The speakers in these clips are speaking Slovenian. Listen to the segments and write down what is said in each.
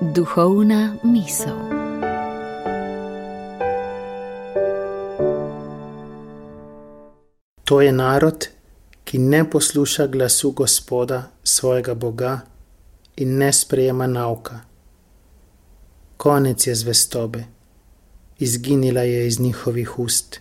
Duhovna misel. To je narod, ki ne posluša glasu Gospoda, svojega Boga, in ne sprejema nauka. Konec je zvestobe, izginila je iz njihovih ust.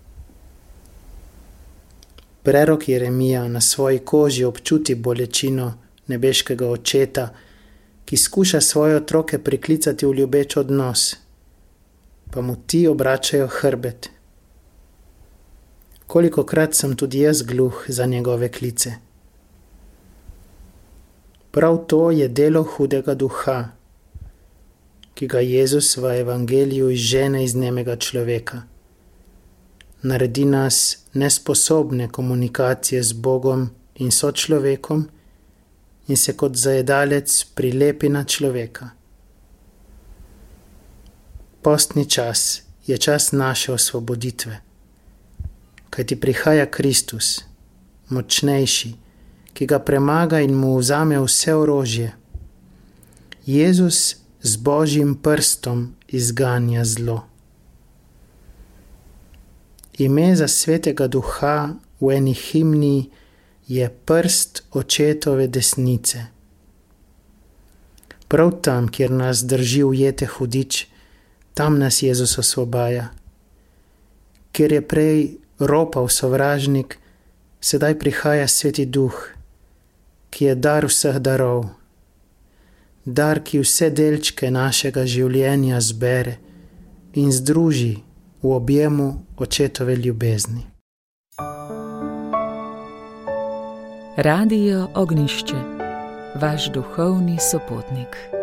Prerok Jeremija na svoji koži občuti bolečino nebeškega očeta, ki skuša svoje otroke priklicati v ljubeč odnos, pa mu ti obračajo hrbet. Kolikokrat sem tudi jaz gluh za njegove klice. Prav to je delo hudega duha, ki ga Jezus v evangeliju izžene iz nemega človeka. Naredi nas nesposobne komunikacije z Bogom in sočlovekom in se kot zajedalec prilepi na človeka. Postni čas je čas naše osvoboditve, kajti prihaja Kristus, močnejši, ki ga premaga in mu vzame vse orožje. Jezus z Božjim prstom izganja zlo. Ime za svetega duha v eni himni je prst očetove desnice. Prav tam, kjer nas drži ujete hudič, tam nas Jezus osvobaja. Kjer je prej ropal sovražnik, sedaj prihaja sveti duh, ki je dar vseh darov. Dar, ki vse delčke našega življenja zbere in združi v objemu očetove ljubezni. Radio Ognjišče, vaš duhovni sopotnik.